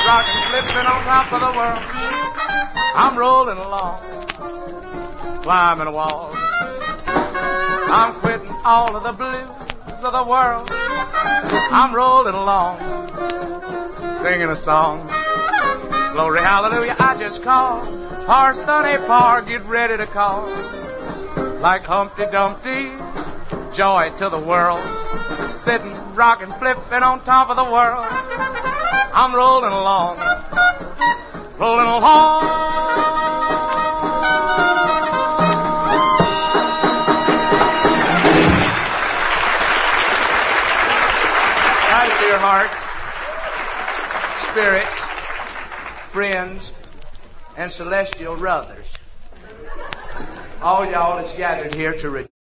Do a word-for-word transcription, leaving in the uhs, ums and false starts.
rocking, flipping on top of the world. I'm rolling along, climbing walls. I'm quitting all of the blues of the world. I'm rolling along, singing a song. Glory, hallelujah, I just called. Parson A. Parr, get ready to call. Like Humpty Dumpty, joy to the world. Sitting, rocking, flipping on top of the world. I'm rolling along, rolling along. Right to your heart, spirit, friends, and celestial brothers. All y'all is gathered here to rejoice.